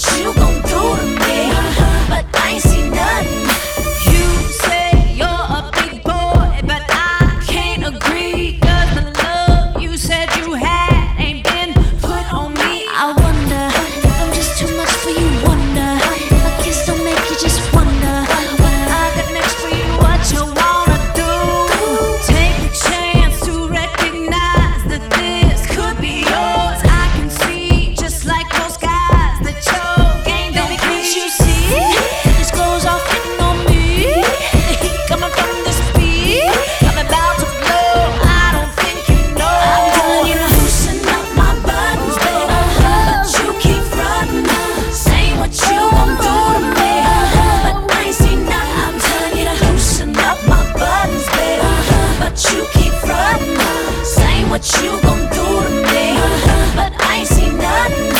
you gon' do to me? But I ain't seen nothing. You say you're a big boy, but I can't agree. 'Cause the love you said you had ain't been put on me. I wonder if I'm just too much for you. Wonder if I kiss don't make you just wonder What I got next for you, what you wanna do? Take a chance to recognize that this could be yours. I can see, just like those guys, that your game don't Baby, be. can't you see? These clothes are fitting on me. The heat coming from this beat, I'm about to blow. I don't think you know. I'm telling you to loosen up my buttons, baby, but you keep frontin', saying what you gon' do to me, but I ain't seen nothing. I'm telling you to loosen up my buttons, baby, but you keep frontin', saying what you gon' do to me, but I ain't seen nothing.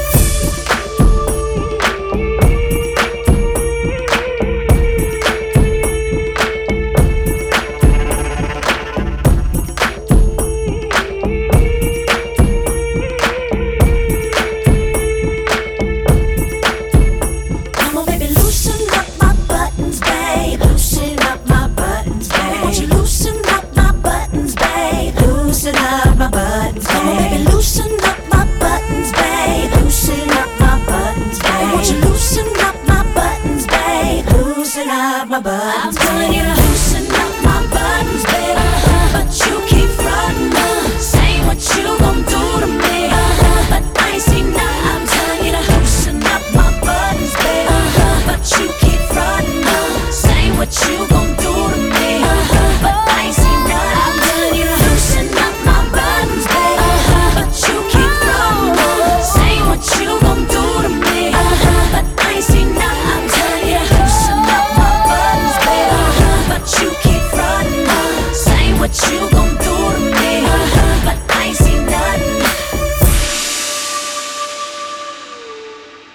Come on, baby, loosen up my buttons, babe. Loosen up my buttons, babe. Won't you loosen up my buttons, babe? Loosen up my buttons, babe. Come on, baby, loosen up my buttons, babe. Loosen up my buttons, babe. Won't you loosen up my buttons, babe? Loosen up my buttons, I'm telling you to